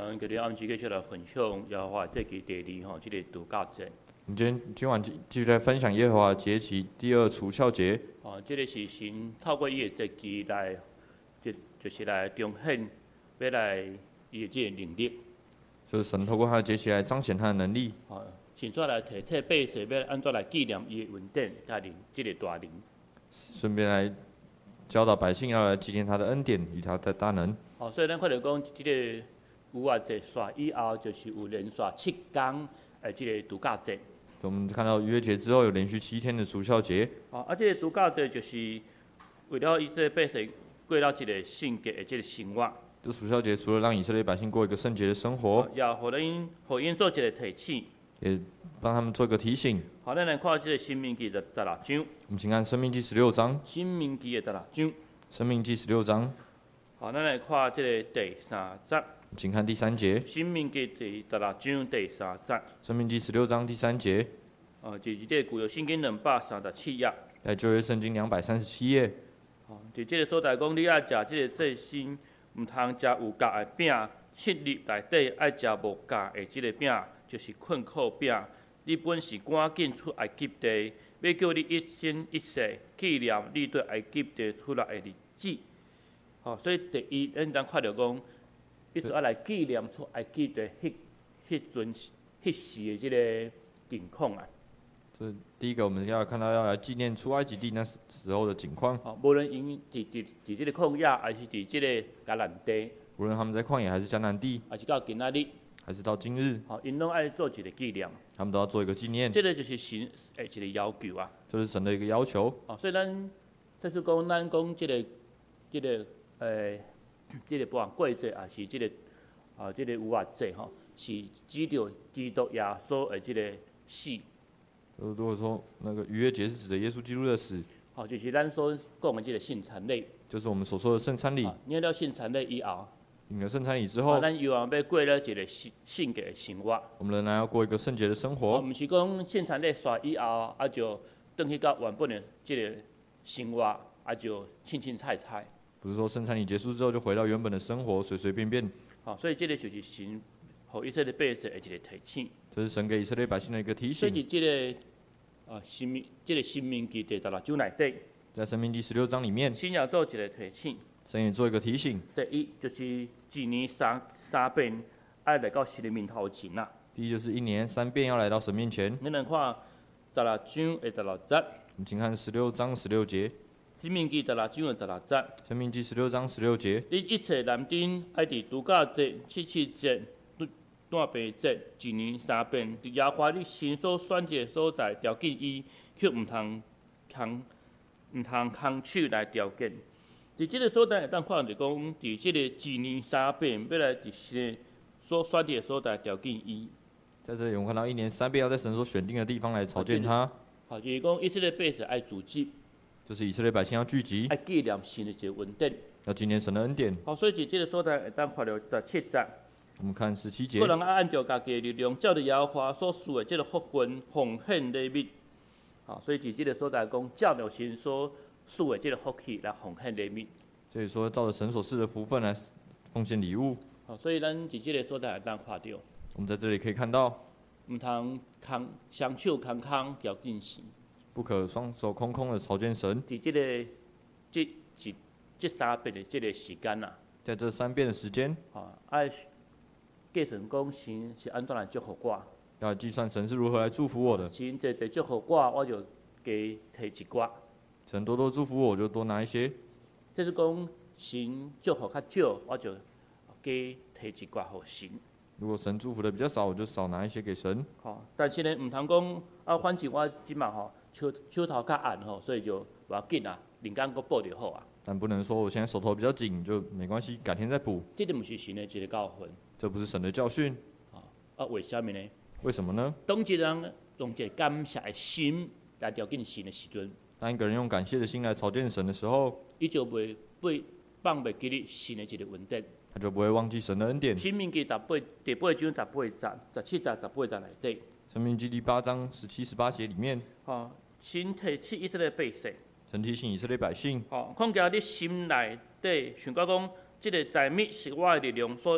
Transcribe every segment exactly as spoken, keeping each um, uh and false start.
嗯，今日暗时继续来分享耶和华这期第二吼，这个度假节。 我们今天今晚继继续来分享耶和华节期第二除酵节。 哦，这个是神透过伊的节期来，就就是来彰显，要来伊的这个能力。 就是神透过他的节期来彰显他的能力。 哦，甚至来提醒百姓要安怎来纪念伊的恩典，甲灵这个大灵。 顺便来教导百姓要来纪念他的恩典与他的大能。 哦，所以咱看到讲，这个有啊节煞以后，就是有连续七天诶，这个度假节。 我们看到逾越节之后有连续七天的除酵节。 哦，啊，这个度假节就是为了以色列百姓过了一个圣洁的这个生活。 这除酵节除了让以色列百姓过一个圣洁的生活， 哦、也互因互因做一个提醒， 也帮他们做一个提醒。 好，咱来看这个《申命记》的十六章， 我们请看《生命记》十六章，《 申命记》的十六章。 生命记》十六章， 好，咱来看这个第三节，《 请看第三节，《 申命记》第十六章第三节。 生命记》十六章第三节。 哦，就是这个旧约圣经两百三十七页。 在旧约圣经两百三十七页。 哦，伫这个所在讲，你爱食这个祭牲，毋通食有角的饼，七日内底爱食无角的这个饼，就是困苦饼。你本是赶紧出埃及地，要叫你一生一世纪念你对埃及地出来的日子。哦，所以第一，咱当看到讲，一直要来纪念出埃及地迄迄阵迄时的这个情况啊。 这第一个，我们要看到要来纪念出埃及地那时候的景况。 哦，无论因伫伫伫这个旷野，还是伫这个橄榄地， 无论他们在旷野还是迦南地， 还是到今仔日， 还是到今日， 哦，因拢爱做一个纪念。 他们都要做一个纪念。 这个就是神诶一个要求啊。 这是神的一个要求。 哦，所以咱即是讲，咱讲这个这个诶，这个不管过节，还是这个啊，这个有啊节吼，是指着基督耶稣的这个死。 如果说那个逾越节是指的耶稣基督的死， 哦，就是咱所讲的这个圣餐礼。 就是我们所说的圣餐礼。 领了圣餐礼以后， 领了圣餐礼之后， 咱又要过了一个圣圣洁的生活。 我们仍然要过一个圣洁的生活。 哦，毋是讲圣餐礼刷以后，啊就转去到原本的这个生活，啊就青青菜菜。 不是说圣餐礼结束之后就回到原本的生活，随随便便。 好、哦，所以这个就是神互以色列百姓的一个提醒。 这是神给以色列百姓的一个提醒。 所以这个啊，生命，这个生命记第十六章内底， 在生命记十六章里面， 神也做一个提醒。 神也做一个提醒。 第一就是一年三三遍爱来到神的面头前啦。 第一就是一年三遍要来到神面前。 你能看十六章的十六节。 我们请看十六章十六节。 生命记十六章的十六节。 生命记十六章十六节。 你一切男丁爱伫度假节、七七节、断病节，一年三遍，伫耶和华你神所选择的所在条件伊，却毋通空毋通空手来条件。伫即个所在，当看着讲，伫即个一年三遍，要来伫神所选择的所在条件伊。 在这里，我们看到一年三遍要在神所选定的地方来朝见他。 好，就是讲以色列百姓爱组织， 就是以色列百姓要聚集， 爱纪念神的一个恩典， 要纪念神的恩典。 好，所以伫即个所在，当看着十七节。 我们看十七节。 个人爱按照家己的力量，照着耶和华所赐的这个福分奉献礼物。好，所以伫即个所在讲，照着神所赐的这个福气来奉献礼物。 所以说，照着神所赐的福分来奉献礼物。 好，所以咱伫即个所在当看到， 我们在这里可以看到， 毋通空双手空空条件神， 不可双手空空的朝见神。 伫即个这这这三遍的这个时间呐， 在这三遍的时间， 啊，爱计算讲神是安怎来祝福我。 要计算神是如何来祝福我的。 神侪侪祝福我，我就加提一寡。 神多多祝福我，我就多拿一些。 即是讲神祝福较少，我就加提一寡互神。 如果神祝福的比较少，我就少拿一些给神。 吼，但是呢，毋通讲啊，反正我即马吼手手头较暗吼，所以就无要紧啊，另间搁补就好啊。 但不能说我现在手头比较紧，就没关系，改天再补。 这个毋是神的一个教训。 这不是神的教训。 啊，啊，为什么呢？ 为什么呢？ 当一个人用一个感谢的心来条件神的时阵， 当一个人用感谢的心来朝见神的时候， 伊就袂袂放袂记哩神的一个恩典。 他就不会忘记神的恩典。 申命记十八第八章十八节、十七节、十八节内底。 申命记第八章十七、十八节里面， 吼，神提醒以色列百姓。 神提醒以色列百姓， 吼，况且你心内底想到讲，即个财物是我的力量所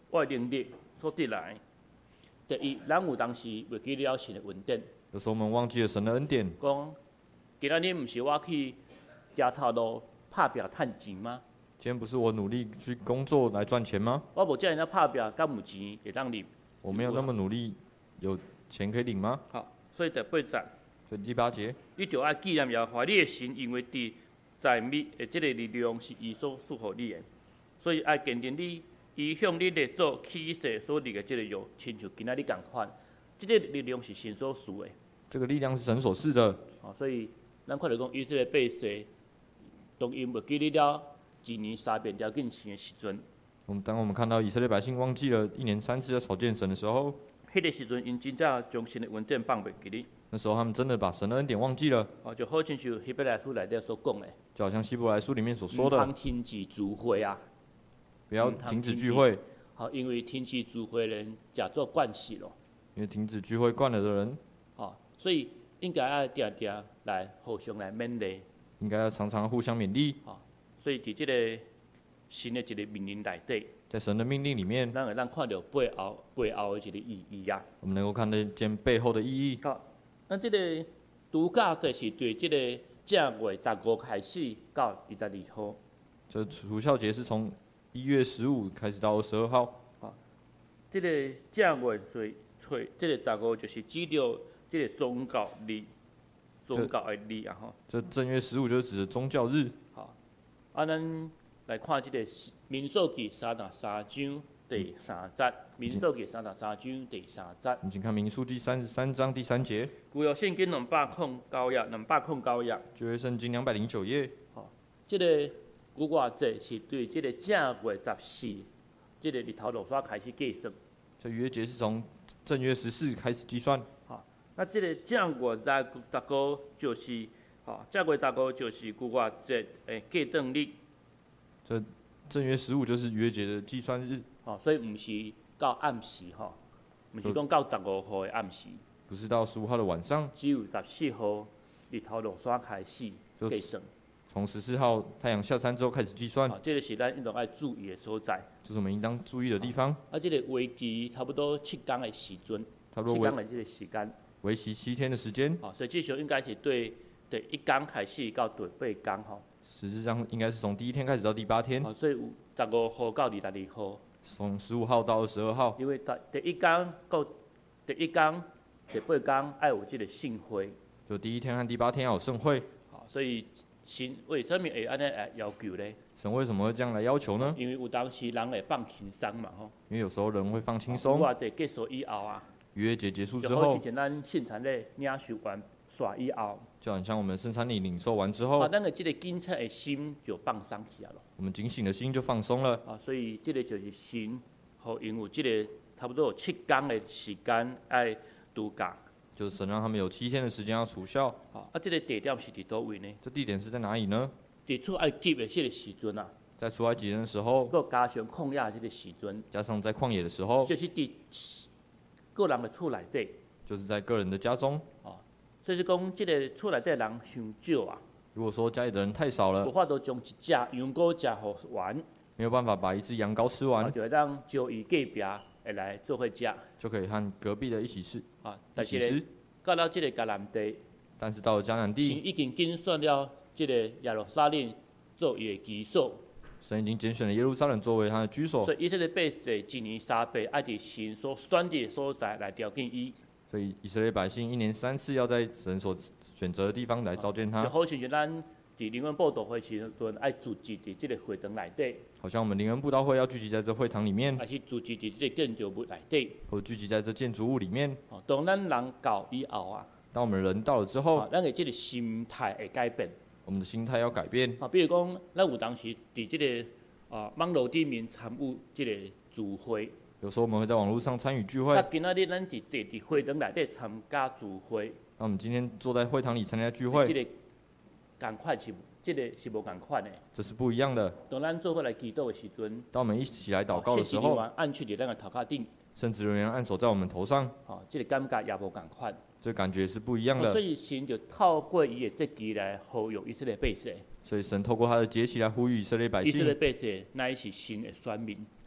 我的能力所得来。第一，咱有当时袂记了神的恩典， 有时候我们忘记了神的恩典， 讲今仔日毋是我去食头路拍拼趁钱吗？ 今天不是我努力去工作来赚钱吗？ 我无遮尔拍拼，敢有钱会当领？ 我没有那么努力，有钱可以领吗？ 好，所以第八节， 所以第八节， 你就要纪念耶和华你的神，因为伫在密的即个力量是伊所赐予你的，所以爱坚定你。伊向你列祖起誓所立的即个约，亲像今仔日共款，即、這個力量是神所赐的。 这个力量是神所赐的。 哦，所以咱看到讲以色列百姓，当因袂记哩了一年三遍了见神的时阵， 我们当我们看到以色列百姓忘记了一年三次要朝见神的时候， 迄个时阵因真正将神的恩典放袂记哩。 那时候他们真的把神的恩典忘记了。 哦，就好亲像希伯来书内底所讲的， 就好像希伯来书里面所说唔的， 通停止聚会啊。 不要停止聚会， 好，因为停止聚会的人假做惯习咯。 因为停止聚会惯了的人， 哦，所以应该要定定来互相来勉励。 应该要常常互相勉励。 哦，所以伫即个新的一个命令内底， 在神的命令里面， 咱会咱看到背后背后的一个意义啊。 我们能够看得见背后的意义。 好，咱即个除假节是对即个正月十五开始到二十二号。 这除孝节是从一月十五开始到二十二号。 即个正月最最，即个十五就是指着即个宗教日，宗教的日啊吼。 这正月十五就是指的宗教日。 好，啊，咱来看即个民数记三十三章第三节，民数记三十三章第三节。 我们请看民数记三十三章第三节。 旧约圣经两百空九页，两百空九页。 旧约圣经两百零九页。 吼，即个古月节是对即个正月十四，即个日头落山开始计算。 这逾越节是从正月十四开始计算。 好，那即个正月十十五就是，吼，正月十五就是古月节诶计算日。 这正月十五就是逾越节的计算日。 吼，所以毋是到暗时吼，毋是讲到十五号的暗时。 不是到十五号的晚上， 只有十四号日头落山开始计算。 从十四号太阳下山之后开始计算。 啊，这个是咱应当爱注意的所在。 这是我们应当注意的地方。 啊，这个为期差不多七天的时阵， 差不多七天的这个时间。 为期七天的时间。 啊，实际上应该是对第一天开始到第八天吼。 实质上应该是从第一天开始到第八天。 啊，所以有十五号到二十二号。 从十五号到二十二号。 因为第第一天到第一天、第八天爱有这个盛会。 就第一天和第八天要有盛会。 好，所以神为什么会安尼来要求呢？ 神为什么会这样来要求呢？ 因为有当时人会放轻松嘛吼。 因为有时候人会放轻松。 我这结束以后啊。 逾越节结束之就好后， 像咱圣餐礼领受完刷以后， 就很像我们圣餐礼领受完之后， 啊，咱的这个警察的心就放松起来了。 我们警醒的心就放松了。 啊，所以这个就是神，互因有这个差不多有七天的时间爱度假。 就是神让他们有七天的时间要除孝。 啊，啊，这个地点是伫倒位呢？ 这地点是在哪里呢？ 伫出埃及的这个时阵啊， 在出埃及的时候， 佮加上旷野这个时阵， 加上在旷野的时候， 就是伫个人的厝内底。 就是在个人的家中。 哦，所以说讲，这个厝内底人伤少啊， 如果说家里的人太少了无，法度将一只羊羔食好完， 没有办法把一只羊羔吃啊， 完， 就会当招伊隔壁会来做伙食。 就可以和隔壁的一起吃， 啊， 一但是咧， 起吃。 到了这个迦南地， 但是到了迦南神地， 已经精选了这个耶路撒冷做伊的居所， 神已经拣选了耶路撒冷作为他的居所， 所以以色列百姓一年三倍爱伫神所选的所在来条件伊， 所以以色列百姓一年三次要在神所选择的地方来召见他， 就好像是咱伫灵恩报道会时阵爱聚集伫这个会堂内底， 好像我们灵恩布道会要聚集在这会堂里面， 还是聚集伫这个建筑物内底。 或聚集在这建筑物里面。 哦，当咱人到以后啊， 当我们人到了之后， 啊，咱的这个心态会改变。 我们的心态要改变。 啊，比如讲，咱有当时伫这个啊网络顶面参与这个聚会。 有时候我们会在网络上参与聚会啊，，今仔日咱是坐伫会堂内底参加聚会， 那我们今天坐在会堂里参加聚这会， 个共款是，这个是无共款的。 这是不一样的。 当咱做伙来祈祷的时阵， 当我们一起来祷告的时候， 按去伫咱的头壳顶， 圣职人员按手在我们头上， 吼，这个感觉也无共款。 这感觉是不一样的所。以神就透过伊的这期来呼吁以色列百姓， 所以神透过他的节期来呼吁以色列百以色列姓， 百姓乃是神的选民。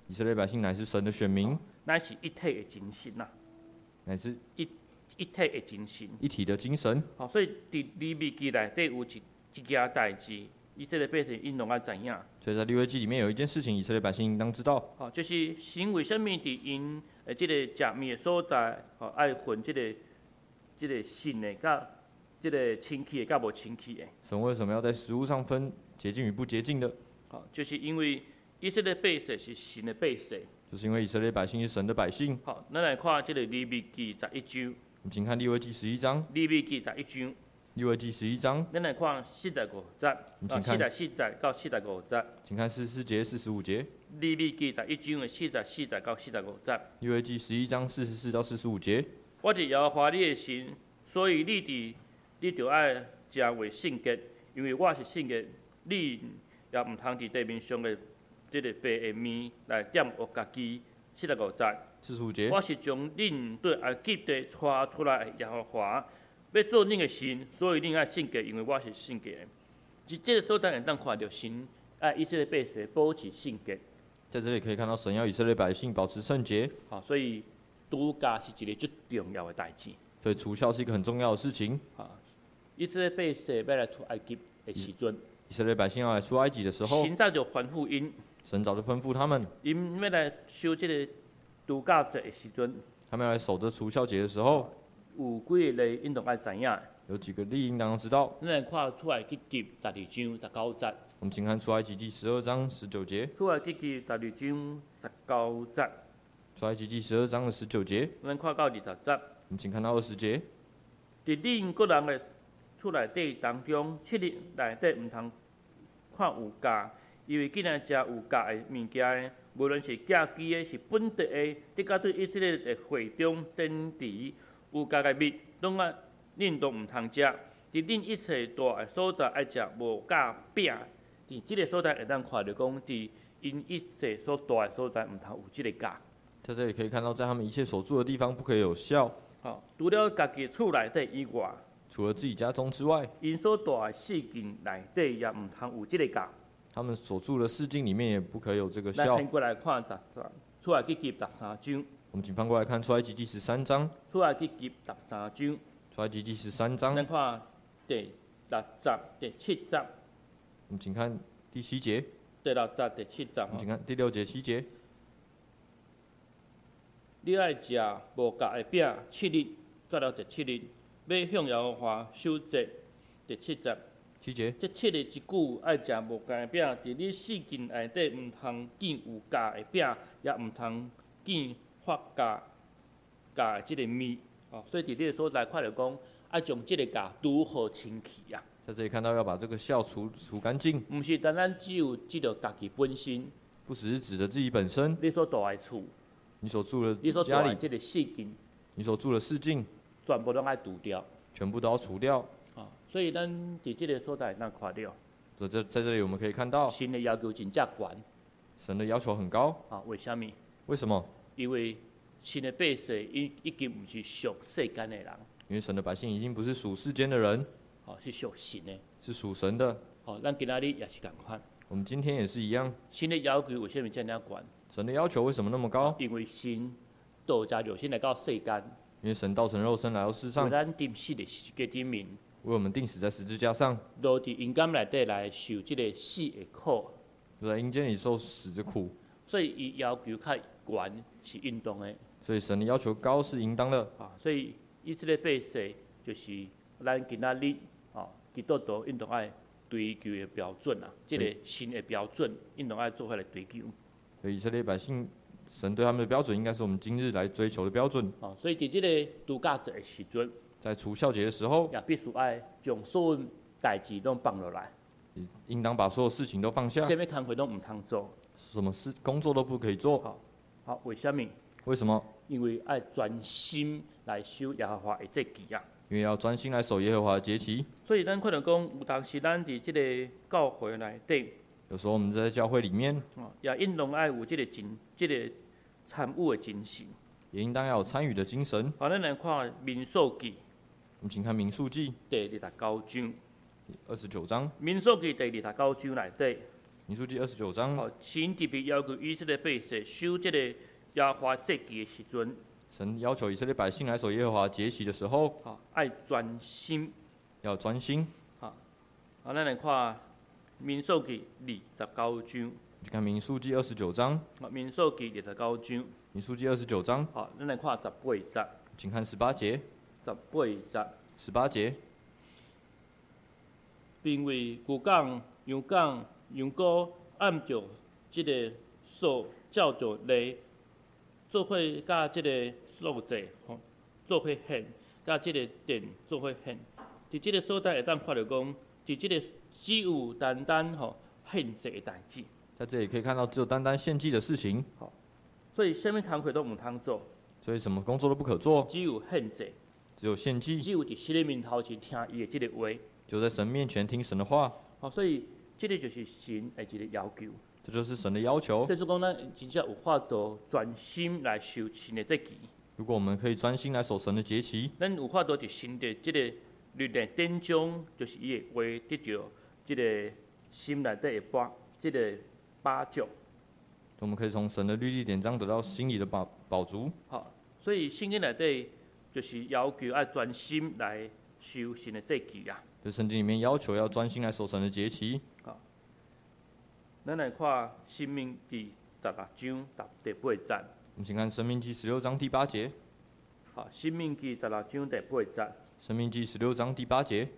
以色列百姓乃是神的选民， 乃是一体的精神呐、 乃是一一体的精神。 一体的精神。 好、所以伫利未记内底有一一件代志，以色列百姓应当爱知影。 所以在利未记里面有一件事情，以色列百姓应当知道， 好、就是神为什么伫因诶即个食面的所在，吼、爱分即、个即、个信的甲即个清气的甲无清气的。 神为什么要在食物上分洁净与不洁净的？ 好、就是因为以色列百姓是神的百姓。 就是因为以色列百姓是神的百姓。 好、咱来看即个利未记十一章， 我们请看利未记十一章， 利未记十一章， 利未记十一章， 咱来看四十五节，啊， 我们请看四十四节到四十五节。 请看四十四节、四十五节。 利未记十一章的四十四节到四十五节。 利未记十一章四十四到四十五节。 我是耶和华你的神，所以你伫你就爱食为圣洁，因为我是圣洁，你也毋通伫地面上的即个白的面来玷污家己。四十五节， 四十五节。 我是将恁对埃及地带出来的耶和华，要做恁的神，所以恁爱圣洁，因为我是圣洁的。即这个所在会当看到神爱以色列百姓保持圣洁。 在这里可以看到神要以色列百姓保持圣洁， 啊，所以度假是一个最重要的代志。 所以除孝是一个很重要的事情。 啊，以色列百姓要来出埃及的时阵， 以色列百姓要来出埃及的时候， 神早就吩咐因， 神早就吩咐他们， 因要来守这个度假节的时阵， 他们要来守着除孝节的时候， 有几个例应当爱知影。 有几个例应当知道。 咱来看出来记记十二章十九节， 我们请看出埃及记十二章十九节， 出来记记十二章十九节， 出埃及记十二章的十九节， 咱看到二十节。 我们请看到二十节。 伫恁个人的厝内底当中，七日内底毋通看有价，因为既然食有价的物件的，无论是假机的，是本地的，得甲对以色列的会中展示有价的物，拢啊恁都毋通食。伫恁一切大的所在爱食无价饼，伫即个所在会当看到讲，伫因一切所大的所在毋通有即个价。 在这里可以看到，在他们一切所住的地方不可以有孝， 吼、除了家己厝内底以外， 除了自己家中之外， 因所大的事件内底也毋通有即个价。 他们所住的市境里面也不可以有这个孝。 咱翻过来看十三，出来去记十三章， 我们请翻过来看出埃及记十三章， 出来去记十三章， 出埃及记十三章， 咱看第六节、第七节、 我们请看第七节， 第六节、第七节我们吼。 请看第六节七节。 你爱食无价的饼，七日，到了第七日，要向耶和华守节。第七节， 七节， 这七日一句爱食无价的饼，伫你四境内底毋通见有价的饼，也毋通见发价价的即个面。哦，所以伫这个所在看到讲，爱将即个价如何清气啊？ 在这里看到要把这个孝除除干净， 毋是单单只有记着家己本身， 不只是指着自己本身， 你所住的厝， 你所住你所的家里， 住的即个事件， 你所住的市境， 全部拢爱除掉。 全部都要除掉。 啊，所以咱伫即个所在咱看到， 在这在这里我们可以看到， 神的要求真正悬。 神的要求很高。 啊，为什么？ 为什么？ 因为神的百姓已已经毋是属世间的人， 因为神的百姓已经不是属世间的人， 哦，是属神的。 是属神的。 哦，咱今仔日也是共款。 我们今天也是一样， 神的要求为什么这样悬？ 神的要求为什么那么高？ 因为神道家肉身来到世间， 因为神道成肉身来到世为上， 咱定死的世界顶面， 为我们钉死在十字架上， 落伫阴间内底来受即个死的苦， 就在阴间里受死的苦。 所以伊要求较悬是应当的。 所以神的要求高是应当的。 啊，所以以色列百姓就是咱今仔日啊，基督徒应当爱追求的标准啊，即、这个新的标准应当爱做伙来追求。 所以以色列百姓，神对他们的标准应该是我们今日来追求的标准。 啊，所以伫即个度假节的时阵， 在除孝节的时候， 也必须爱将所有代志拢放落来， 应当把所有事情都放下， 什么工课拢毋通做。 什么事工作都不可以做。 好，好，为什么？ 为什么？ 因为爱专心来守耶和华的节期啊。 因为要专心来守耶和华的节期。 所以咱可能讲，有当时咱伫即个教会内底， 有时候我们在教会里面， 哦，也应当爱有即个精，即、这个参与的精神。 也应当要有参与的精神。 好，咱来看民数记我们请看民数记第二十九章。 二十九章。 民数记第二十九章内底， 民数记二十九章， 吼，神特别要求以色列百姓守这个耶和华节期的时阵， 神要求以色列百姓来守耶和华节期的时候， 吼，爱专心。 要专心。 啊，咱来看民数记二十九章。 去看民数记二十九章， 啊，民数记二十九章。 民数记二十九章， 好，咱来看十八节。 请看十八节。 十八节， 十八节， 并为旧港、羊港、羊羔按照即个数照着例，做伙甲即个数字吼，做伙献，甲即个殿做伙献。伫即个所在会当看到讲，伫即个只有单单吼献祭的代志。 在这里可以看到，只有单单献祭的事情， 所以什么工课都毋通做， 所以什么工作都不可做， 只有献祭， 只有献祭， 只有伫神的面头前听伊的即个话。 就在神面前听神的话。 好，所以这个就是神的一个要求。 这就是神的要求。 所以说讲，咱真正有法度专心来守神的节期。 如果我们可以专心来守神的节期， 咱有法度伫神的即个律例典章，就是伊的话得到即个心内底的把，即、这个把助。 我们可以从神的律例典章得到心里的宝宝足。 好，所以圣经内底就是要求爱专心来守神的节期啊。 就圣经里面要求要专心来守神的节期。 好，咱来看《申命记》十六章第八节。 我们先看《申命记》十六章第八节。 好，《申命记》十六章第八节。《 申命记》十六章第八节。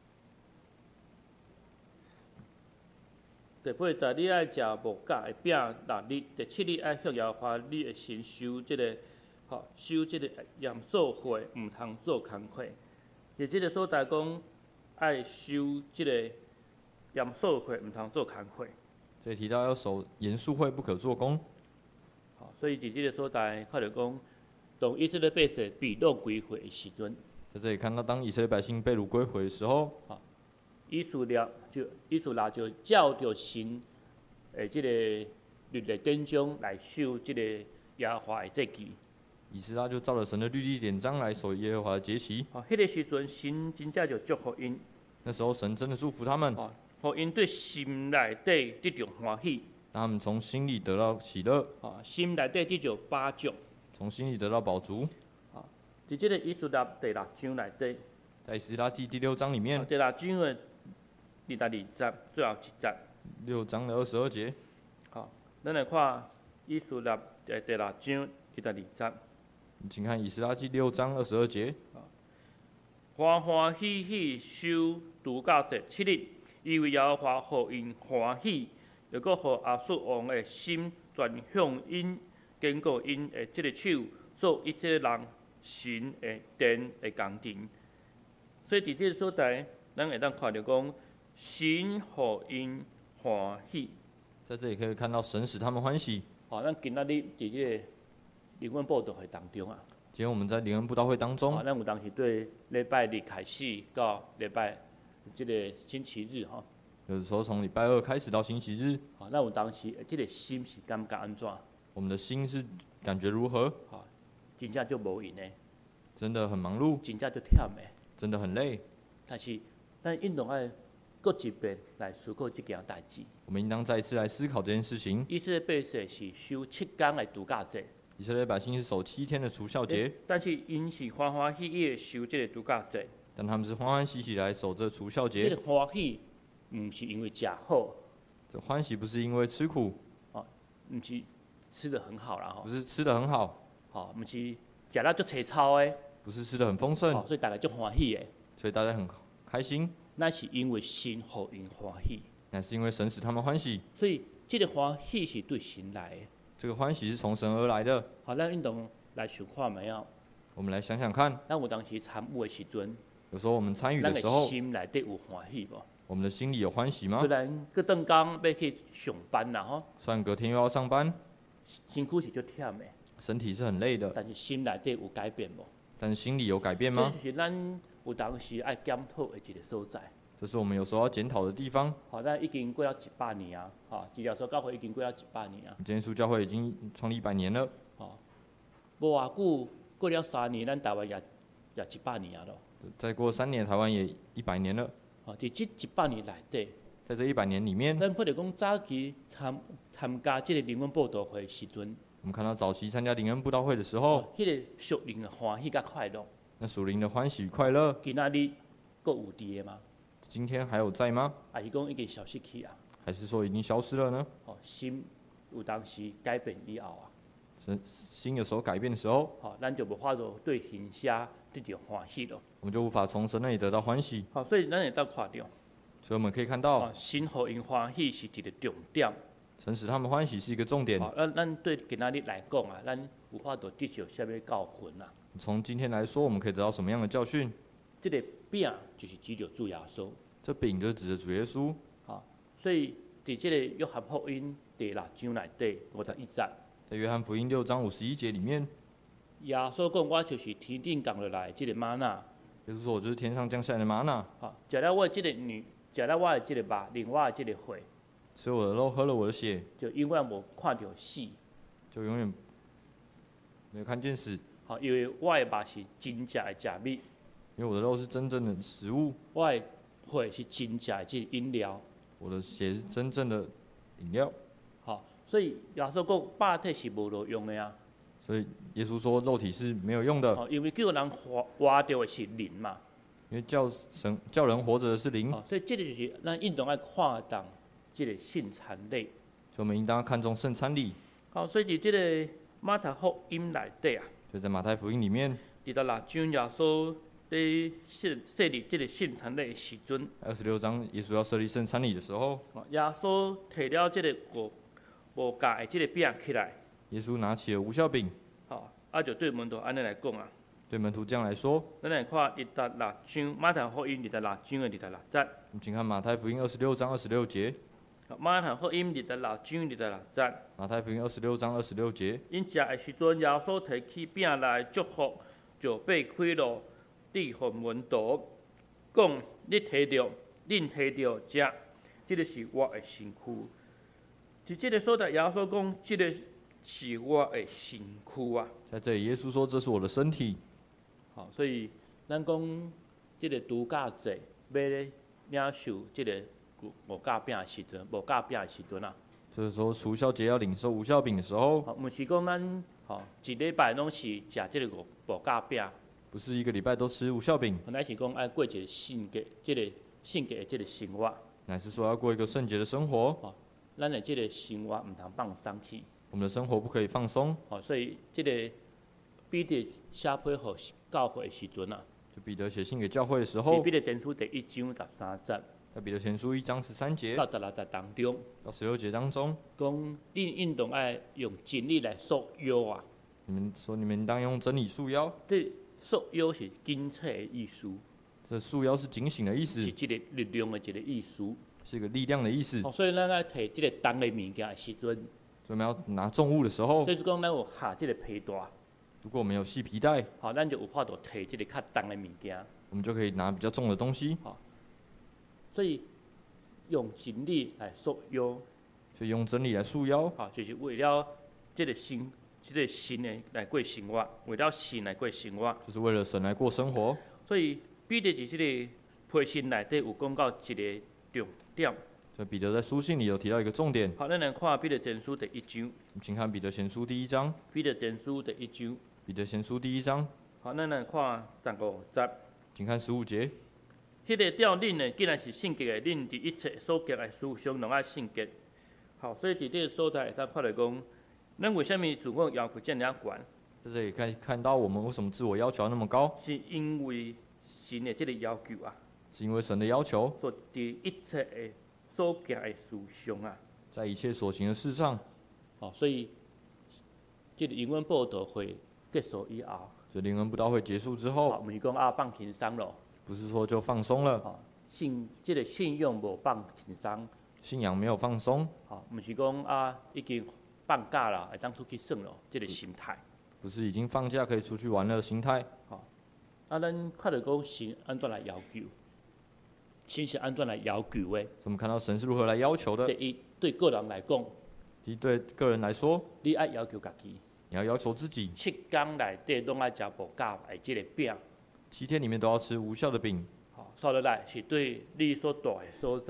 第八节，你爱食无甲的饼六日，第七日爱向耶和华你的神守即、这个，吼守即个严肃会，毋通做工课。伫即个所在讲，爱守即个严肃会，毋通做工课。 这里提到要守严肃会，不可做工。 好，所以伫即个所在看到讲，当以色列百姓被掳归回的时阵， 在这里看到，当以色列百姓被掳归回的时候， 以色列就以色列就照着神诶，即个律例典章来守即个耶和华的节期。 以斯拉就照着神的律例典章来守耶和华的节期。 哦，迄个时阵，神真正就祝福因。 那时候神真的祝福他们， 哦，互因对心内底得着欢喜。 让他们从心里得到喜乐， 哦，心内底得着把助。 从心里得到饱足。 哦，伫即个以斯拉第六章内底， 在以斯拉记第六章里面， 哦、第六章的二十二节最后一节。 六章的二十二节。 好，咱来看以斯拉第第六章二十二节。 请看以斯拉记六章二十二节。 欢欢喜喜守除酵节七日，因为耶和华互因欢喜，又搁互亚述王的心转向因，坚固因的即个手，做一切人神的殿的工程。所以伫即个所在，咱会当看到讲，神互因欢喜。 在这里可以看到神使他们欢喜。 好，咱今仔日伫即个灵恩报道会当中啊。 今天我们在灵恩布道会当中， 啊，咱有当时对礼拜日开始到礼拜即个星期日吼， 有的时候从礼拜二开始到星期日， 啊，咱有当时即个心是感觉安怎？ 我们的心是感觉如何？ 啊，真正就无闲的， 真的很忙碌， 真正就忝的。 真的很累。 但是咱应当爱搁一遍来思考即件代志。 我们应当再一次来思考这件事情。 以色列百姓是守七天的度假节。 以色列百姓是守七天的除酵节， 但是因是欢欢喜喜的守这个度假节。 但他们是欢欢喜喜来守这除酵这节。 个欢喜，毋是因为食好， 这欢喜不是因为吃苦， 毋是吃得很好啦吼不，是吃的很好， 吼，毋是食了足粗糙的， 不是吃的很丰盛， 吼，所以大家足欢喜的。 所以大家很开心。 那是因为神互因欢喜， 乃是因为神使他们欢喜。 所以这个欢喜是对神来的。 这个欢喜是从神而来的。 好，咱运动来想看没有？ 我们来想想看， 咱有当时参与的时阵， 有时候我们参与咱的的时候， 心内底有欢喜无？ 我们的心里有欢喜吗虽？然各顿工要去上班啦吼， 虽然隔天又要上班， 辛苦是足忝的， 身体是很累的， 但是心内底有改变无？ 但是心里有改变吗这就？是咱有当时爱检讨的一个所在。 这是我们有时候要检讨的地方。 好，咱已经过了一百年啊，吼，治疗所教会已经过了一百年啊， 今天书教会已经创立一百年了， 吼，无偌久过了三年，咱台湾也也一百年啊咯。 再过三年，台湾也一百年了。 吼，伫即一百年内底， 在这一百年里面， 咱看到讲早期参参加即个灵恩布道会的时阵， 我们看到早期参加灵恩布道会的时候， 迄、个属灵的欢喜甲快乐， 那属灵的欢喜与快乐， 今仔日搁有伫的吗？ 今天还有在吗？ 还是讲已经消失去啊？ 还是说已经消失了呢？ 吼、心有当时改变以后啊， 神心有时候改变的时候， 吼、咱就无法度对形下得着欢喜咯。 我们就无法从神那里得到欢喜。 吼、所以咱会当看到， 所以我们可以看吼、 到， 神互因欢喜是一个重点。 神使他们欢喜是一个重点。 吼、咱咱对今仔日来讲啊，咱有法度得着啥物教训啊？ 从今天来说，我们可以得到什么样的教训？ 这个饼就是指着主耶稣。 这饼就是指着主耶稣。 所以伫即个约翰福音第六章内底五十一节， 在约翰福音六章五十一节里面， 耶稣讲：“我就是天顶降落来的即个玛纳， 耶稣说：“我就是天上降下来的玛纳， 吼，食了我的即个女，食了我的即个肉，啉我的即个血， 吃我的肉，喝了我的血， 就永远无看到死。 就永远没有看见死。 吼，因为我的肉是真正的食物， 因为我的肉是真正的食物， 我的血是真正的即个饮料。 我的血是真正的饮料。 吼，所以耶稣讲肉体是无路用的啊。 所以耶稣说，肉体是没有用的， 吼，因为叫人活活着的是灵嘛。 因为叫神叫人活着的是灵。 吼，所以这个就是咱应当爱看重即个圣餐礼。 所以我们应当看重圣餐礼。 好，所以伫即个马太福音内底啊， 所以在马太福音里面， 伫到六章耶稣伫设设立即个圣餐礼的时阵， 二十六章耶稣要设立圣餐礼的时候， 耶稣摕了即个无无教的即个饼起来， 耶稣拿起了无酵饼， 吼，啊就对门徒安尼来讲啊。 对门徒这样来说。 咱来看二十六章马太福音二十六章的二十六节， 我们请看马太福音二十六章二十六节。 马太福音二十六章二十六节。 马太福音二十六章二十六节。 因食的时阵，耶稣提起饼来祝福，就擘开了，递互门徒，讲：你摕着，恁摕着食，即个是我的身躯。伫即个所在，耶稣讲：即个是我的身躯啊。 在这里，耶稣说：“这是我的身体。” 好，所以咱讲即个除酵节要咧领受即个无酵饼的时阵，无酵饼的时阵啊。 这时候除酵节要领受无酵饼的时候， 好，毋是讲咱吼一礼拜拢是食即个无无酵饼， 不是一个礼拜都吃无酵饼， 乃是讲爱过一个圣洁、即、个圣洁的即个生活。 乃是说要过一个圣洁的生活。 咱的即个生活毋通放松去。 我们的生活不可以放松。 吼，所以即个彼得写批互教会的时阵啊， 就彼得写信给教会的时伫候， 彼得前书第一章十三节在彼得前书一章十三节到十六节当中， 到十六节当中， 讲恁应当爱用真理来束腰啊。 你们说你们应当用真理束腰。 这束腰是警察的意思， 这束腰是警醒的意思， 是一个力量的一个意思。 是一个力量的意思。 哦，所以咱爱摕即个重的物件的时阵， 所以我们要拿重物的时候， 就是讲咱有下即个皮带， 如果我们有系皮带， 吼，咱就有法度摕即个较重的物件。 我们就可以拿比较重的东西。 所以用真理来束腰， 所以用真理来束腰， 吼，就是为了即个神，即、个神的来过生活，为了神来过生活。 就是为了神来过生活。 所以彼得伫即个批信内底有讲到一个重点。 所以彼得在书信里有提到一个重点。 好，咱来看彼得前书第一章。 请看彼得前书第一章。 彼得前书第一章。 彼得前书第一章。 好，咱来看十五节。 请看十五节。 迄个调恁的，既然是圣洁的，恁伫一切所行的事上拢爱圣洁。好，所以伫这个所在会当看到讲，咱为虾米自我要求这么悬？ 在这里看看到我们为什么自我要求要那么高， 是因为神的这个要求啊， 是因为神的要求， 所伫一切的所行的事上啊。 在一切所行的事上。 好，所以这个英文报道会结束以后， 所以灵恩布道会结束之好， 后， 毋是讲啊放轻松咯。 不是说就放松了， 吼，信即、这个信用无放轻松， 信仰没有放松， 吼，毋是讲啊已经放假啦，会当出去耍咯，即、这个心态。 不是已经放假可以出去玩乐的心态。 啊，咱看到讲神安怎来要求，神是安怎来要求的？ 所以我们看到神是如何来要求的。 第一，对个人来讲， 第一，对个人来说， 你爱要求家己， 你要要求自己， 七天内底拢爱食无教的即个饼。 七天里面都要吃无效的饼。 吼，说落来是对你所住的所在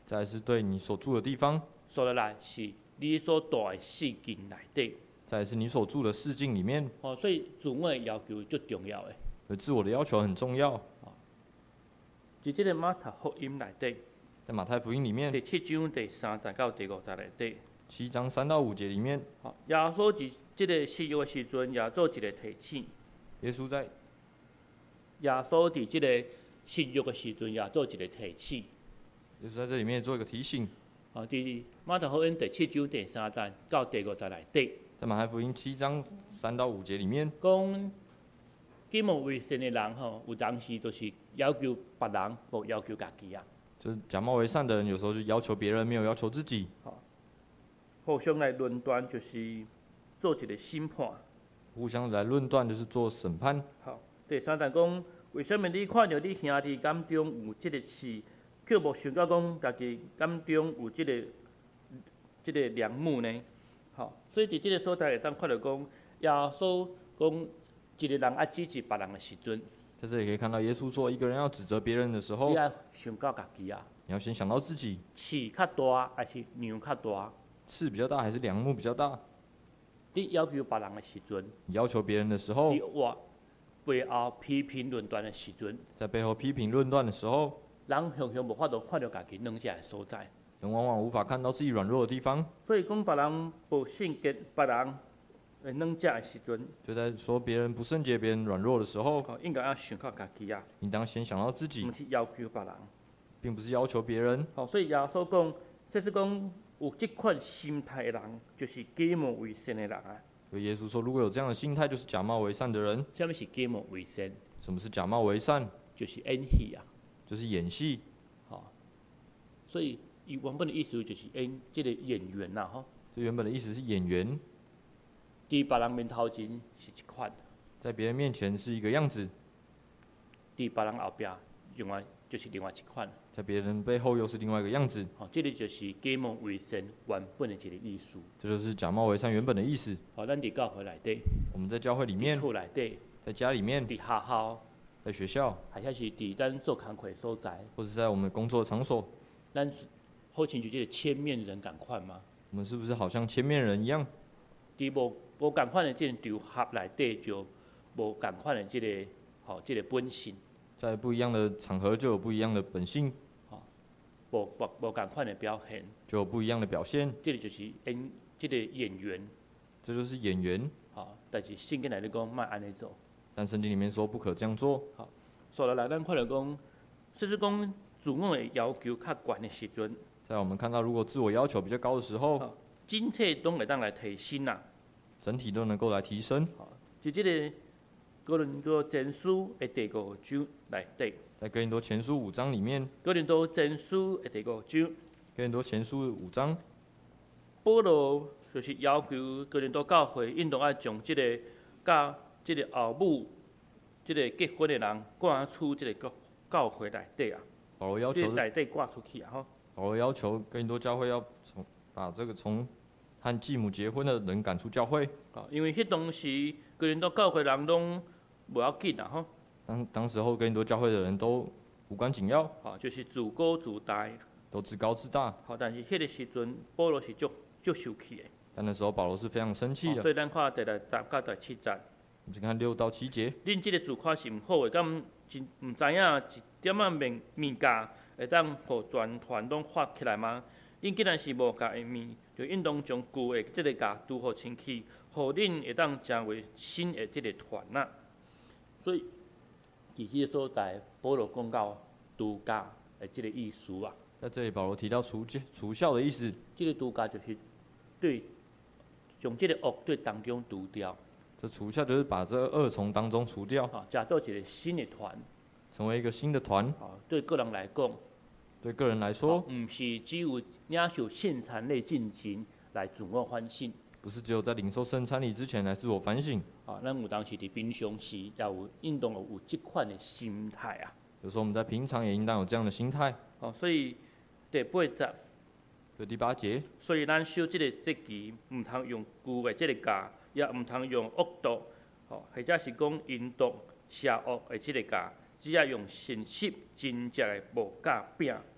再来是对你所住的地方， 所来是你所住的世境内底。 再来是你所住的世境里面。 哦，所以自我的要求最重要的。 而自我的要求很重要。 在这个马太福音内底， 在马太福音里面第七章第三节到第五节内底， 七章三到五节里面， 好，耶稣伫这个世约的时阵，也做一个提醒。 耶稣在耶稣伫这个世约的时阵，也做一个提醒。 耶稣在这里面做一个提醒。 啊，伫马太福音第七章第三节到第五节内底， 在马太福音七章三到五节里面， 讲假冒为善的人吼，有当时就是要求别人，无要求家己啊。 就是假冒为善的人，有时候就要求别人，没有要求自己。 互相来论断，就是做一个审判。 互相来论断，就是做审判。 好，第三段讲，为什么你看到你兄弟眼中有这个刺，却无想到讲家己眼中有这个这个良木呢？好，所以伫这个所在会当看到讲，耶稣讲一个人爱指责别人的时阵， 在这里可以看到，耶稣说，一个人要指责别人的时候， 你要想到家己啊， 你要先想到自己， 刺较大还是梁较大？ 刺比较大还是梁木比较大？ 你要求别人的时阵， 你要求别人的时候， 伫我背后批评论断的时阵， 在背后批评论断的时候， 人常常无法度看到家己软弱的所在。 人往往无法看到自己软弱的地方。 所以讲别人无圣洁，别人会软弱的时阵， 就在说别人不圣洁、别人软弱的时候， 哦，应该要想到家己啊， 应当先想到自己毋，是要求别人。 并不是要求别人。 哦，所以耶稣讲，即是讲有即款心态的人，就是假冒为善的人啊。 所以耶稣说，如果有这样的心态，就是假冒为善的人。 什么是假冒为善？ 什么是假冒为善？ 就是演戏啊。 就是演戏。 哦，所以伊原本的意思就是演即个演员呐，吼。 这原本的意思是演员， 伫别人面头前是一款， 在别人面前是一个样子， 伫别人后壁另外就是另外一款。 在别人背后又是另外一个样子。 哦，这个就是假冒为善原本的一个意思。 这就是假冒为善原本的意思。 哦，咱伫教会内底， 我们在教会里面， 厝内底， 在家里面， 伫学校， 在学校， 还是是伫咱做工课的所在， 或者在我们工作的场所， 咱好亲像即个千面人共款吗？ 我们是不是好像千面人一样？ 伫无无共款的即个场合内底，就无共款的即个吼即个本性， 在不一样的场合就有不一样的本性， 无无无共款的表现。 就有不一样的表现。 即个就是演即个演员， 这就是演员。 吼，但是圣经内底讲莫安尼做。 但圣经里面说不可这样做。 所以来咱看到讲，就是讲自我的要求较悬的时阵， 在我们看到，如果自我要求比较高的时候， 好整体拢会当来提升啦。 整体都能够来提升。 就即个哥林多前书的第五章内底， 在哥林多前书五章里面， 哥林多前书的第五章， 哥林多前书五章， 保罗就是要求哥林多教会应当爱将即个甲即个后母、即个结婚的人赶出即个教教会内底啊， 保罗要求即个内底赶出去啊吼。 保罗要求哥林多教会要从把这个从和继母结婚的人赶出教会。 哦，因为迄当时哥林多教会人拢无要紧啊吼， 当当时候哥林多教会的人都无关紧要， 哦，就是自高自大， 都自高自大。 好，但是迄个时阵保罗是足足生气的， 但那时候保罗是非常生气的。 哦所以咱看第六节到第七节， 我们先看六到七节。 恁即个自夸是毋好的，敢真毋知影一点仔面面价会当互全团拢发起来吗？恁既然是无价的面，就应当将旧的即个价拄好清气，互恁会当成为新的即个团呐。所以，伫即个所在，保罗讲到度假的即个意思啊。 在这里，保罗提到除除孝的意思。 即个度假就是对将即个恶对当中除掉， 这除孝就是把这恶从当中除掉， 啊，假做一个新的团。 成为一个新的团。 啊，对个人来讲， 对个人来说， 毋是只有领受圣餐类进前来自我反省。 不是只有在领受圣餐礼之前来自我反省。 啊，咱有当时伫平常时也有应当有即款的心态啊。 有时候我们在平常也应当有这样的心态。 哦，所以第八节， 对第八节， 所以咱守即个节期，毋通用旧的即个价，也毋通用恶毒，哦，或者是讲引导邪恶的即个价，只要用诚实真正的无价饼，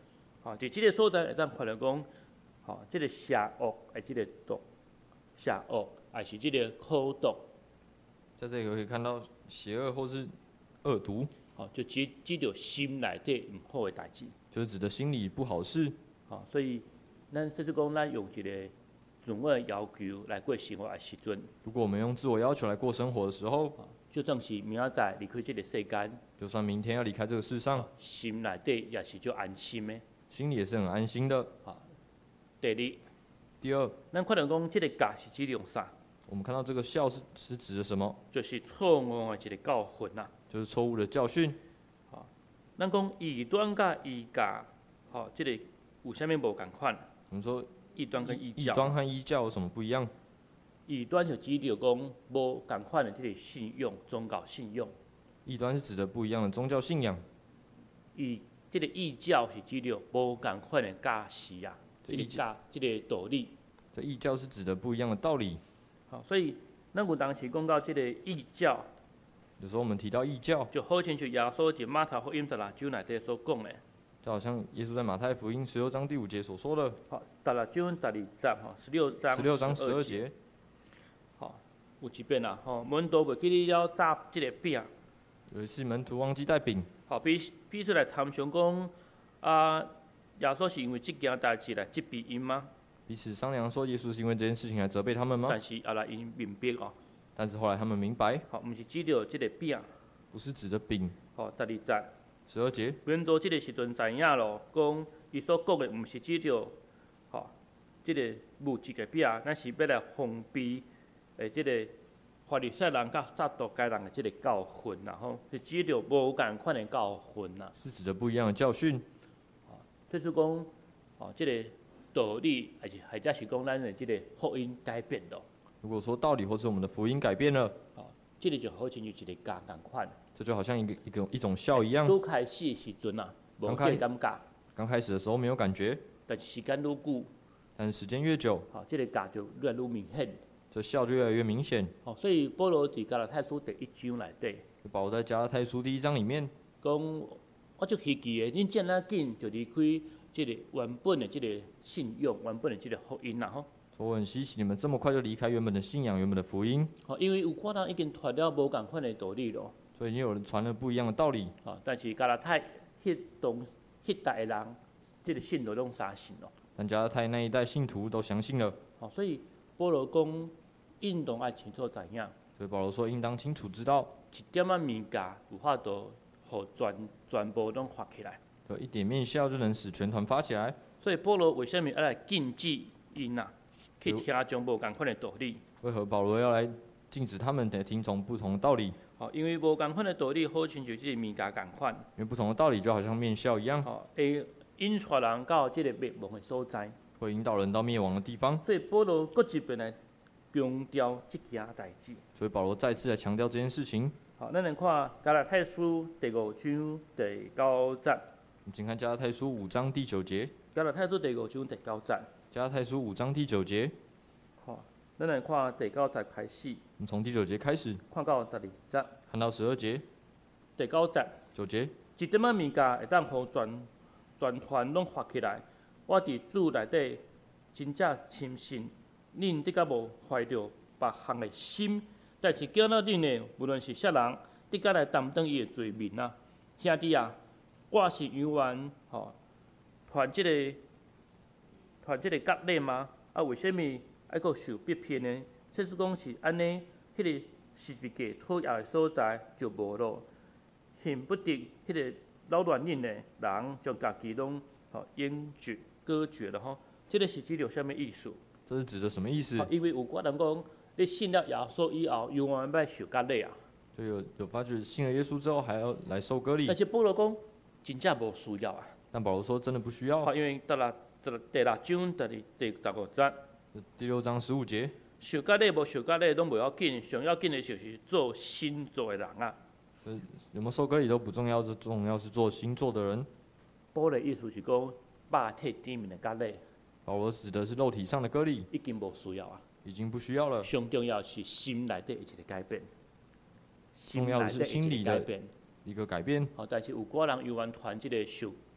吼，伫即个所在会当看到讲，吼，即个邪恶诶，即个毒，邪恶还是即个苦毒， 在这里可以看到邪恶或是恶毒， 吼，就指指着心内底毋好诶代志， 就是指的心里不好事。 吼，所以咱说出讲，咱用一个自我诶要求来过生活诶时阵， 如果我们用自我要求来过生活的时候， 吼，就算是明仔载离开即个世间， 就算明天要离开这个世上， 心内底也是就安心诶。 心里也是很安心的。 第二， 第二， 咱看到讲即个教是指用啥？ 我们看到这个孝是是指的什么？ 就是错误诶一个教训呐。 就是错误的教训。 咱讲异端甲异教，吼，即个有啥物无共款？ 我们说异端跟异异教， 端和异教有什么不一样？ 异端就指着讲无共款的即个信用、宗教信用； 异端是指的不一样的宗教信仰， 异即个异教是指着无共款的教示啊，即个教即个道理。 这异教是指的不一样的道理。 好，所以咱有当时讲到即个异教， 有时候我们提到异教， 就好亲像耶稣伫马太福音十六章内底所讲的。 就好像耶稣在马太福音十六章第五节所说的， 好，十六章第二节吼，十六章十六章十二节， 好，有一遍啦，吼，门徒袂记哩了炸即个饼， 有一次门徒忘记带饼， 好，比比出来参详讲，啊，耶稣是因为即件代志来责备因吗？ 彼此商量说耶稣是因为这件事情来责备他们吗？ 但是后来因明白哦， 但是后来他们明白， 好，毋是指着即个饼， 不是指的饼。 吼，第二节， 十二节， 门徒即个时阵知影咯，讲伊所讲的毋是指着，吼，即个物质的饼，咱是要来封闭诶，即个法利赛人甲撒都该人的即个教训啦，吼，是指着无共款的教训啦。 是指的不一样的教训。 即是讲，吼，即个道理，还是或者是讲咱的即个福音改变咯。 如果说道理或是我们的福音改变了， 吼，即个就好亲像一个教共款。 这就好像一个一个一种孝一样。 拄开始的时阵啊，无这个感觉， 刚开始的时候没有感觉， 但是时间愈久， 但是时间越久， 吼，即个教就越来越明显。 这孝就越来越明显。 吼，所以保罗伫加拉太书第一章内底， 保罗在加拉太书第一章里面讲，我足稀奇的，恁遮尔紧就离开即个原本的即个信用，原本的即个福音啦吼。 我很稀奇，你们这么快就离开原本的信仰、原本的福音。 吼，因为有可能已经传了无共款的道理咯。 所以已经有人传了不一样的道理。 吼，但是加拉太迄当迄代的人，即个信徒拢相信咯。 但加拉太那一代信徒都相信了。 吼，所以保罗讲，应当爱清楚知影， 所以保罗说，应当清楚知道， 一点仔物件有法度，互全全部拢发起来。 有一点面孝就能使全团发起来。 所以保罗为什么要来禁止因啊，去听从无共款的道理？ 为何保罗要来禁止他们得听从不同的道理？ 吼，因为无共款的道理，好亲像即个物件共款。 因为不同的道理就好像面孝一样， 吼，会引带人到即个灭亡的所在。 会引导人到灭亡的地方。 所以保罗搁一遍来强调即件代志。 所以保罗再次来强调这件事情。 好，咱来看加拉太书第五章第九节。 我们请看加拉太书五章第九节。 加拉太书第五章第九节。 加拉太书五章第九节。 好，咱来看第九节开始。 我们从第九节开始， 看到十二节。 看到十二节。 第九节。 九节。 一点仔物件会当互全全团拢发起来。我伫主内底真正深信，恁得甲无怀着别项的心，但是叫咱恁的无论是啥人，得甲来担当伊的罪名啊，兄弟啊，我是犹原吼，传即、这个传即个割礼吗？啊，为什物爱阁受逼骗呢？即是讲是安尼，迄、那个十字架讨厌的所在就无咯，恨不得迄个扰乱恁的人，将家己拢吼淹绝。割绝了吼，这个是指着什么意思？ 这是指的什么意思？ 因为有寡人讲，你信了耶稣以后，永远要受割礼啊。 就有有发觉信了耶稣之后还要来受割礼。 但是保罗讲，真正无需要啊。 但保罗说真的不需要。 因为第六第第六章第第十五节。 第六章十五节。 受割礼无受割礼拢无要紧，上要紧的就是做新做的人啊。 有没有受割礼都不重要，最重要是做新做的人。 保罗的意思是讲。肉体顶面的割礼， 保罗指的是肉体上的割礼， 已经无需要啊， 已经不需要了。 上重要是心内底一个改变， 重要的是心理的改变， 一个改变。 好，但是有寡人犹原传即个受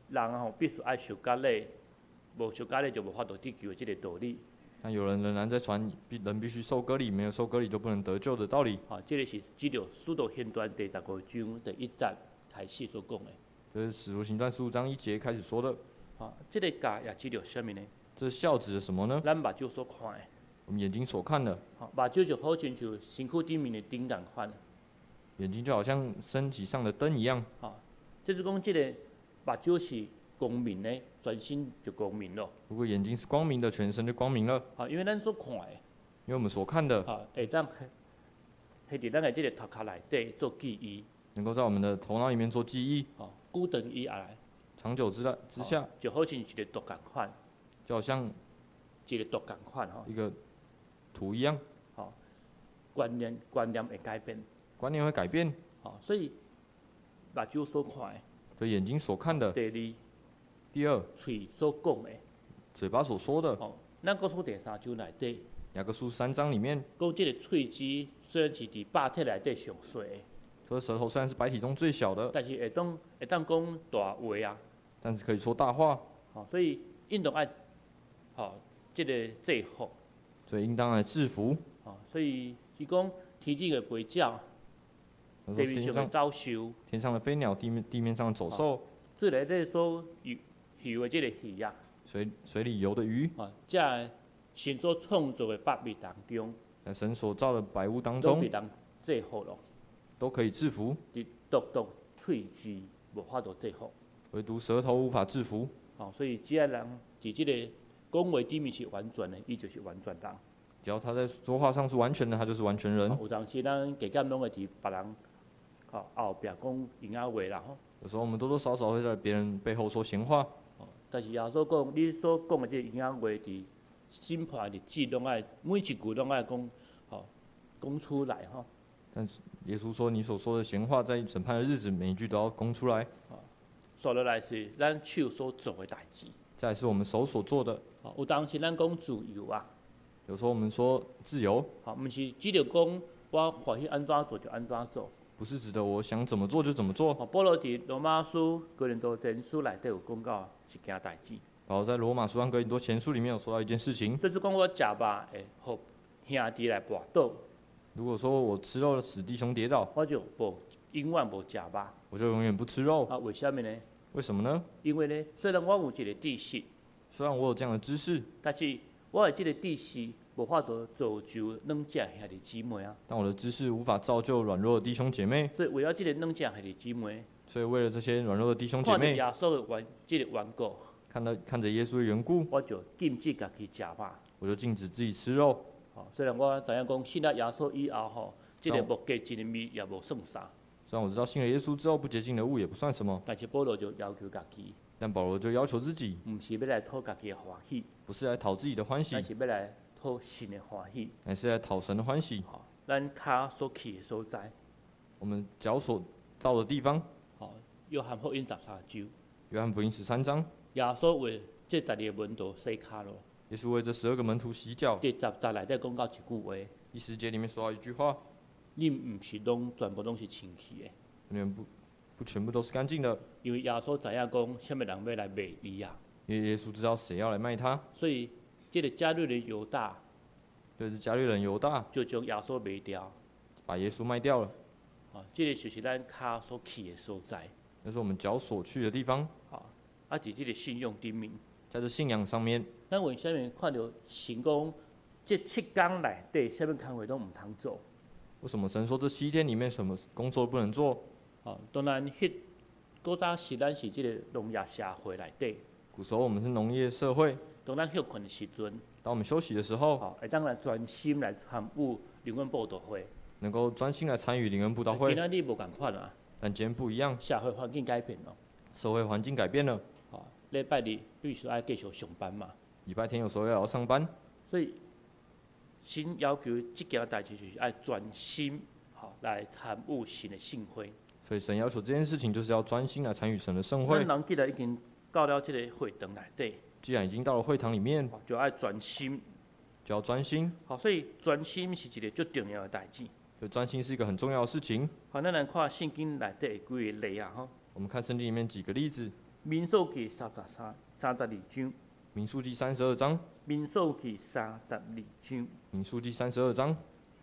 人吼必须爱受教咧，无受教咧就无法度得救的这个道理。 但有人仍然在传必人必须受割礼，没有受割礼就不能得救的道理。 吼，这个是指着《使徒行传》第十五章第一节开始所讲的。 这是使徒行传十五章一节开始说的。 吼，这个教也指着什么呢？ 这是孝指的什么呢？ 咱目睭所看的。 我们眼睛所看的。 吼，目睭就好像像身躯顶面的灯共款。 眼睛就好像身体上的灯一样。 吼，即是讲，这个目睭是光明的，全身就光明咯。 如果眼睛是光明的，全身就光明了。 吼，因为咱所看的。 因为我们所看的。 吼，会当系伫咱的这个头壳内底做记忆。 能够在我们的头脑里面做记忆。 吼，久长以来。 长久之之下。 就好像一个图共款。 就好像。 一个图共款吼。 一个图一样。 吼，观念观念会改变。 观念会改变。 吼，所以目睭所看的。 对眼睛所看的。 第二。 第二。 嘴所讲的。 嘴巴所说的。 吼，咱国书第三章内底。 雅各书三章里面。 讲这个喙齿虽然是伫百体内底上细的。 这舌头虽然是百体中最小的。 但是会当会当讲大话啊。 但是可以说大话。 吼，所以应当爱，吼，这个制服。 所以应当来制服。 吼，所以是讲天顶的飞鸟，地面上的走兽， 天上的飞鸟，地面地面上的走兽， 水内底所游游的这个鱼啊， 水水里游的鱼， 啊，这神所创造的百物当中， 在神所造的百物当都中， 被人制服咯， 都可以制服。 伫独独喙齿无法度制服， 唯独舌头无法制服。 哦，所以只要人伫这个讲话顶面是完全的，伊就是完全人。 只要他在说话上是完全的，他就是完全人。 有当时咱加减拢会伫别人，吼后壁讲闲仔话啦吼。 有时候我们多多少少会在别人背后说闲话。 哦，但是耶稣讲，你所讲的这闲仔话，伫审判日子拢爱每一句拢爱讲，吼讲出来吼。 但是耶稣说，你所说的闲话，在审判的日子，每一句都要供出来。 哦，说落来是咱手所做的代志。 再来是我们手所做的。 哦，有当时咱讲自由啊。 有时候我们说自由。 好，毋是只着讲我欢喜安怎做就安怎做。 不是指的我想怎么做就怎么做。 哦，保罗伫罗马书、哥林多前书内底有讲到一件代志。 保罗在罗马书和哥林多前书里面有说到一件事情。 就是讲我食肉会互兄弟来绊倒。 如果说我吃肉使弟兄跌倒， 我就无永远无食肉。 我就永远不吃肉。 啊，为什么呢？ 为什么呢？ 因为呢，虽然我有一个知识， 虽然我有这样的知识， 但是我的这个知识无法度造就软只兄弟姊妹啊。 但我的知识无法造就软弱的弟兄姐妹。 所以为了这个软只兄弟姊妹， 所以为了这些软弱的弟兄姐妹， 看着耶稣的缘，这个缘故， 看到看着耶稣的缘故， 我就禁止家己食肉。 我就禁止自己吃肉。 哦，虽然我知影讲信了耶稣以后吼，这个无洁净的物也无算啥。 虽然我知道信了耶稣之后，不洁净的物也不算什么， 但是保罗就要求家己， 但保罗就要求自己， 毋是要来讨家己的欢喜， 不是来讨自己的欢喜， 但是要来讨神的欢喜， 乃是来讨神的欢喜。 吼，咱脚所去的所在， 我们脚所到的地方， 吼，约翰福音十三章， 约翰福音十三章， 耶稣为这十二个门徒洗脚咯。 耶稣为这十二个门徒洗脚。 第十节内底讲到一句话， 第十节里面说到一句话： 你毋是拢全部拢是清气的。 你们不不全部都是干净的， 因为耶稣知影讲，什么人要来卖伊啊？ 因为耶稣知道谁要来卖他， 所以这个加略人犹大， 对，是加略人犹大就将耶稣卖掉。 把耶稣卖掉了。 啊，这个就是咱脚所去的所在。 那是我们脚所去的地方。 啊，啊，伫这个信用顶面， 在这信仰上面， 咱为什么看到神讲，这七天内底，什么工课都毋通做？ 为什么神说这七天里面什么工作都不能做？ 哦，当然，迄古早时咱是即个农业社会内底。 古时候我们是农业社会， 当咱休困的时阵， 当我们休息的时候， 哦，会当来专心来参与灵恩报道会。 能够专心来参与灵恩布道会。 今仔日无共款啊， 但今天不一样， 社会环境改变了， 社会环境改变了。 哦，礼拜日必须爱继续上班嘛， 礼拜天有时候也要上班， 所以神要求即件代志就是爱专心，好来参与神的盛会。 所以神要求这件事情就是要专心来参与神的盛会。 咱人既然已经到了这个会堂内底， 既然已经到了会堂里面， 就爱专心， 就要专心。 好，所以专心是一个最重要的代志。 所以专心是一个很重要的事情。 好，咱来看圣经内底的几个例啊，吼。 我们看圣经里面几个例子。 民数记三十三三十二章， 民数记三十二章， 民数记三十二章。 民数记三十二章。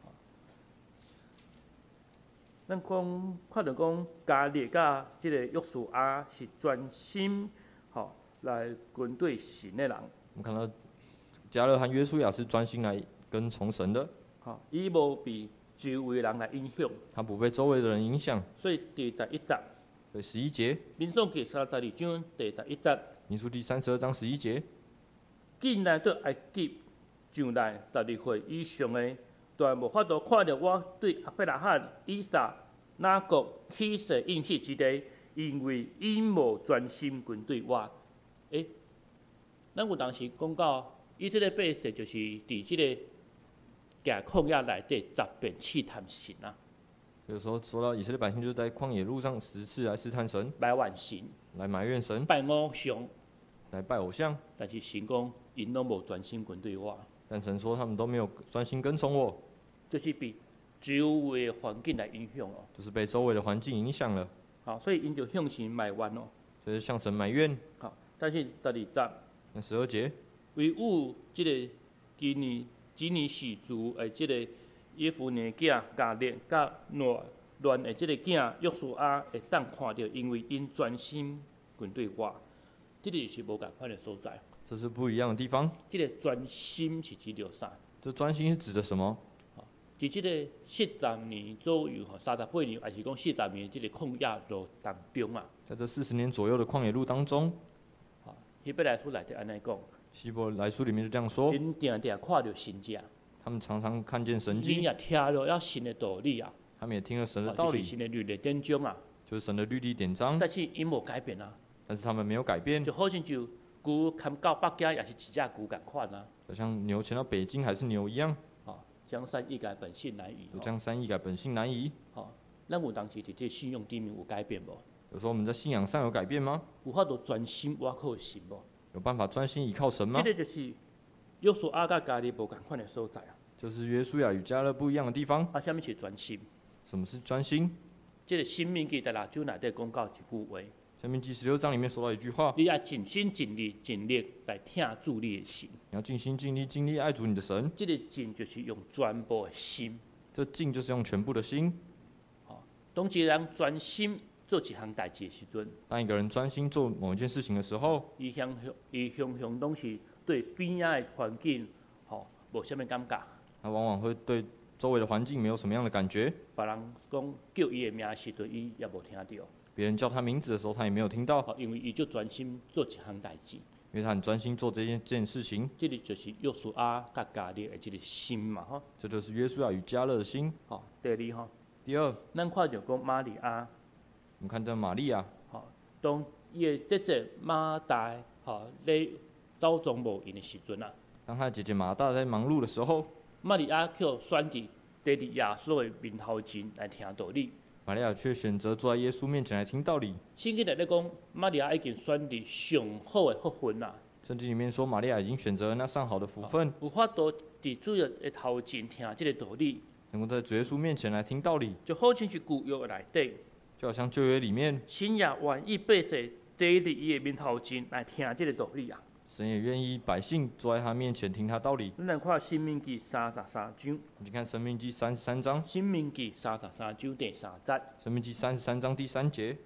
咱讲看到讲加列甲即个约书亚是专心吼来军队神的人， 我们看到加勒和约书亚是专心来跟从神的， 吼，伊无被周围人来影响， 他不被周围的人影响。 所以第十一节， 对，十一节， 民数记三十二章第十一节， 民数记三十二章十一节， 进来到埃及上来十二岁以上的，断无法度看到我对亚伯拉罕、以撒、雅各起誓应许之地，因为因无专心军对我。诶、咱有当时讲到，以色列百姓就是伫即个行旷野内底十遍试探神啊， 有时候说到以色列百姓就是在旷野路上十次来试探神， 拜万神、 来埋怨神， 拜偶像， 来拜偶像。 但是神讲因拢无专心军对我， 但神说他们都没有专心跟从我， 就是被周围的环境来影响哦。 就是被周围的环境影响了， 好，所以因就向神埋怨哦。 所以向神埋怨。 好，但是十二节。 那十二节， 唯有即个基尼基尼氏族的即个耶夫尼囝加列甲乱乱的即个囝约书亚会当看到，因为因专心军对我，即、这个是无共款的所在。 这是不一样的地方。 即、这个专心是指着啥？ 这专心是指的什么？ 伫即个四十年左右吼，三十八年，还是讲四十年即个旷野路当中啊， 在这四十年左右的旷野路当中， 希伯来书内底安尼讲， 希伯来书里面就这样说， 因定定看到神迹， 他们常常看见神因迹， 也听了了神的道理啊， 他们也听了神的啊就是道理， 神的律例典章啊， 就是神的律例典章， 但是因无改变啊。 但是他们没有改变， 就好像就牛牵到北京，也是一只牛共款啊。 就像牛牵到北京还是牛一样， 吼，江山易改，本性难移。 有江山易改，本性难移。 吼，咱有当时伫这信用顶面有改变无？ 有时候我们在信仰上有改变吗？ 有法度专心倚靠神无？ 有办法专心倚靠神吗？ 这个就是约书亚甲加利无共款的所在啊。 就是约书亚与加勒不一样的地方。 啊，什么是专心？ 什么是专心？ 这个《申命记》第六章内底讲到一句话。 申命记十六章里面说到一句话： 你要尽心尽力尽力来听主你的神。 你要尽心尽力尽力爱主你的神。 这个尽就是用全部的心。 这尽就是用全部的心。 吼，当一个人专心做一项代志的时阵， 当一个人专心做某一件事情的时候， 伊向向伊向向拢是对边仔的环境，吼，无啥物感觉。 他往往会对周围的环境没有什么样的感觉。 别人讲叫伊的名的时阵，伊也无听到。 别人叫他名字的时候，他也没有听到， 吼，因为伊就专心做一项代志。 因为他很专心做这件这件事情。 这个就是约书亚甲加列的这个心嘛，吼。 这就是约书亚与加勒的心。 吼，第二吼， 第二， 咱看着讲玛利亚， 我们看到玛利亚， 吼，当伊的姐姐马大，吼，咧走总无因的时阵啊， 当他的姐姐马大在忙碌的时候， 玛利亚却选伫坐伫耶稣的面头前来听道理。 玛利亚却选择坐在耶稣面前来听道理。 圣经内底讲，玛利亚已经选伫上好的福分啦。 圣经里面说，玛利亚已经选择了那上好的福分， 有法度伫主耶的头前听这个道理， 能够在主耶稣面前来听道理， 就好像是旧约的内底， 就好像旧约里面， 神也愿意百姓坐伫伊的面头前来听这个道理啊。 神也愿意百姓坐在他面前听他道理。 咱来看《申命记》三十三章， 我们看《申命记》三十三章， 《申命记》三十三章第三节， 《申命记》三十三章第三节，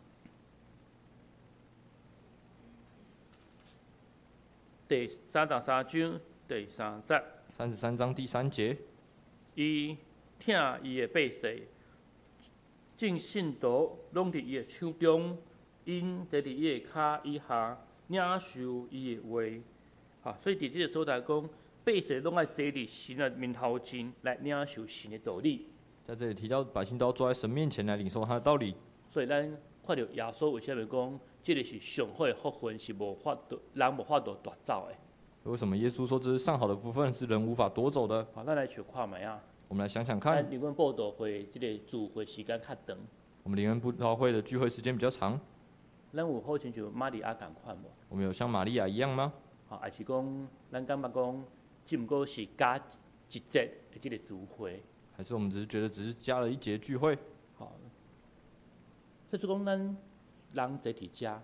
第三十三章第三节， 三十三章第三节， 伊听伊的百姓，正信徒拢伫伊的手中，因坐伫伊的骹以下，领受伊的话。哈，所以伫即个所在讲，百姓拢爱坐伫神的面头前来领受神的道理。 在这里提到百姓都要坐在神面前来领受他的道理。 所以咱看到耶稣为什么讲，即个是上好的福分，是无法度人无法度夺走的。 为什么耶稣说这是上好的福分，是人无法夺走的？ 好，咱来想看觅啊。 我们来想想咱看， 灵恩报道会即个聚会时间较长， 我们灵恩布道会的聚会时间比较长， 咱有好像像玛利亚共款无？ 我们有像玛利亚一样吗？ 吼，还是讲咱感觉讲，只毋过是加一节的即个聚会。 还是我们只是觉得只是加了一节聚会？ 吼，即是讲咱人坐伫遮，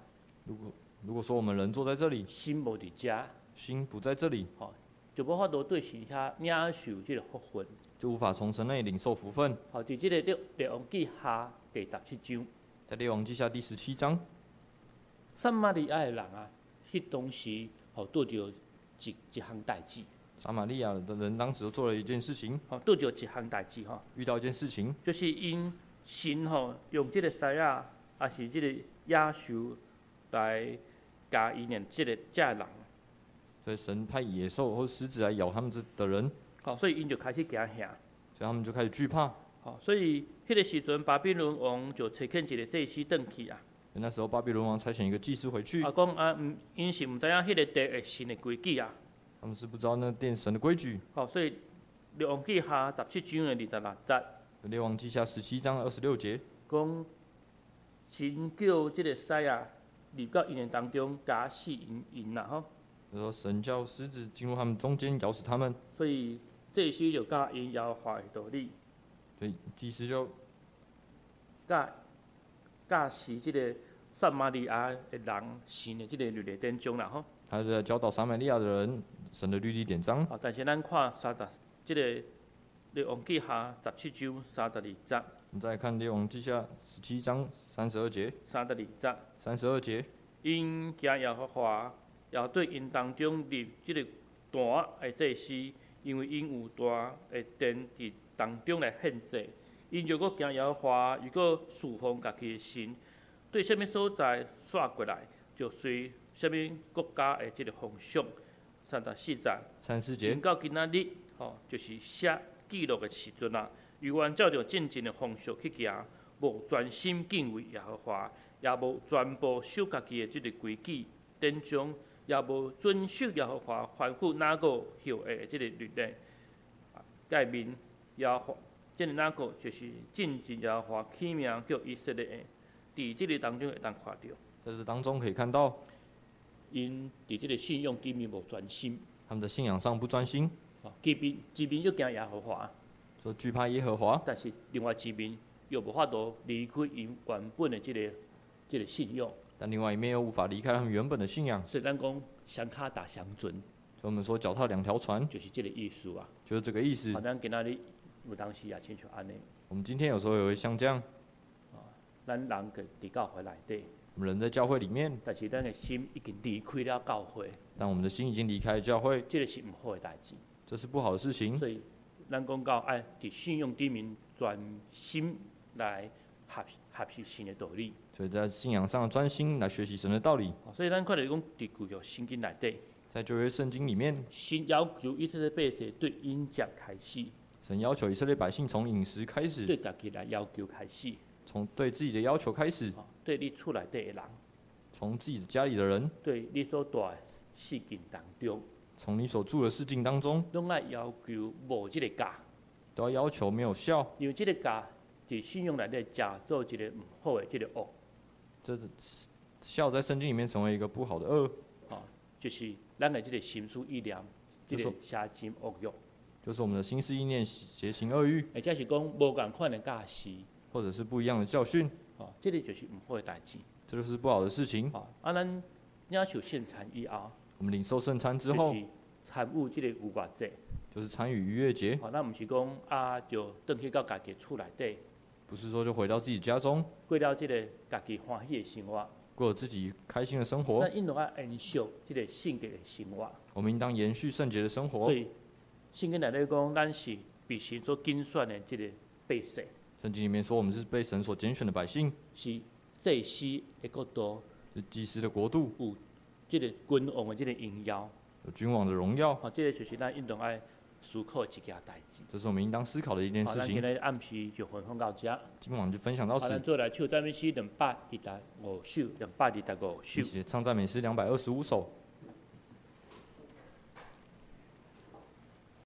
如果如果说我们人坐在这里， 心无伫遮， 心不在这里， 吼，就无法度对神遐领受即个福分。 就无法从神那里领受福分。 吼，伫即个列列王记下第十七章， 在列王记下第十七章， 撒玛利亚的人啊，迄当时吼拄着一一项代志， 撒玛利亚的人当时做了一件事情， 吼拄着一项代志吼， 遇到一件事情， 就是因神吼用即个狮仔，也是即个野兽来甲因的即个遮人， 所以神派野兽或狮子来咬他们这的人， 吼，所以因就开始惊吓。 所以他们就开始惧怕。 吼，所以迄个时阵，巴比伦王就差遣一个祭司转去啊， 那时候巴比伦王差遣一个祭司回去， 啊讲啊，毋因是毋知影迄个地的神的规矩啊， 他们是不知道那殿神的规矩。 吼，所以列王记下十七章的二十六节， 列王记下十七章二十六节， 讲神叫即个狮仔入到因的当中，咬死因因啦吼， 就说神叫狮子进入他们中间，咬死他们， 所以祭司就教因耶和华的道理， 所以祭司就教教示即个撒玛利亚的人神的即个律例典章啦吼。 他就在教导撒玛利亚的人神的律例典章。 啊，但是咱看三十，即、这个列王记下十七章三十二节， 我们再看列王记下十七章三十二节， 三十二节， 三十二节， 因惊耶和华，也对因当中立即个大的祭司，因为因有大的殿伫当中来献祭，因若果惊耶和华，如果侍奉家己的神，对什物所在刷过来，就随什物国家的即个风俗。三十四节。 三十四节因，到今仔日，吼，就是写记录的时阵啊，犹原照着正经的方式去行，无专心敬畏耶和华，也无全部守家己的即个规矩典章，也无遵守耶和华吩咐哪个后下的即个律例。界面耶和华，即个哪个就是禁止耶和华起名叫以色列的，伫即个当中会当看到， 在这当中可以看到因伫即个信用顶面无专心， 他们的信仰上不专心， 吼，一面一面又惊耶和华。 说惧怕耶和华， 但是另外一面又无法度离开因原本的即、这个即、这个信用， 但另外一面又无法离开他们原本的信仰。 所以咱讲双脚踏双船， 所以我们说脚踏两条船， 就是即个意思啊。 就是这个意思好，。咱今仔日有当时也亲像安尼， 我们今天有时候也会像这样， 咱人伫伫教会内底， 我们人在教会里面， 但是咱的心已经离开了教会， 但我们的心已经离开了教会， 即、这个是毋好的代志。 这是不好的事情。 所以咱讲到爱伫信用顶面专心来学学习神的道理。 所以在信仰上专心来学习神的道理。 所以咱看到讲伫旧约圣经内底， 在旧约圣经里面， 神要求以色列百姓对饮食开始， 神要求以色列百姓从饮食开始， 对家己来要求开始。 从对自己的要求开始， 哦，对你厝内底的人， 从自己的家里的人， 对你所住的事件当中， 从你所住的事境当中， 拢爱要求无即个假， 都要要求没有效。 因为即个假伫信用内底假做一个毋好的即个恶， 这孝在圣经里面成为一个不好的恶， 哦，就是咱的即个心思意念，即就是个邪情恶欲， 就是我们的心思意念、邪情恶欲， 或者是讲无共款的假事， 或者是不一样的教训， 哦，即个就是毋好的代志。 这就是不好的事情。 哦，啊，咱领受圣餐以后， 我们领受圣餐之就后， 是参与即个逾越节。 就是参与逾越节， 哦，咱毋是讲啊，就转去到家己厝内底， 不是说就回到自己家中， 过了即个家己欢喜的生活。 过着自己开心的生活。 咱应当要延续即个圣洁的生活。 我们应当延续圣洁的生活所。以圣经内底讲，咱是被神所拣选的即个百姓， 圣经里面说，我们是被神所拣选的百姓， 是祭司的国度， 是祭司的国度， 有即个君王的即个荣耀。 有君王的荣耀。 哦，即个就是咱应当要思考一件代志。 这是我们应当思考的一件好， 事情。 咱今日暗时就分享到这。 今晚就分享到好，咱此。 做来唱赞美诗两百二十五首，两百二十五首一。起唱赞美诗两百二十五首。